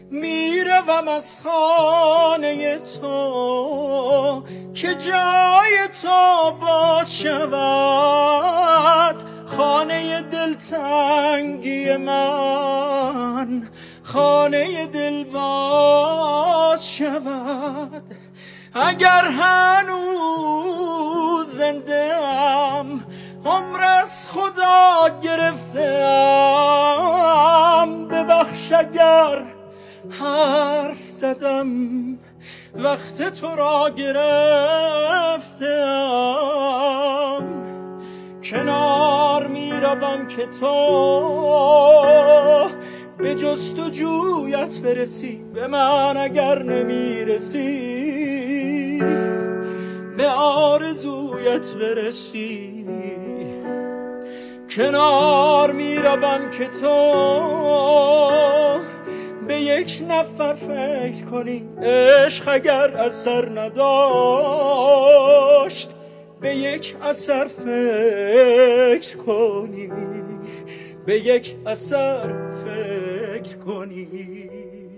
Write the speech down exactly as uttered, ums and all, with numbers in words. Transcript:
میروم از خانه تو که جای تو باز شود، خانه دلتنگی من خانه دل باز شود. اگر هنوز زنده ام عمر از خدا گرفتم، ببخش اگر حرف زدم وقت تو را گرفتم. کنار می روم که تو به جستجویت برسی، به من اگر نمی رسی به آرزویت برسی. کنار می روم که تو به یک نفر فکر کنی، عشق اگر اثر نداشت به یک اثر فکر کنی، به یک اثر فکر کنی.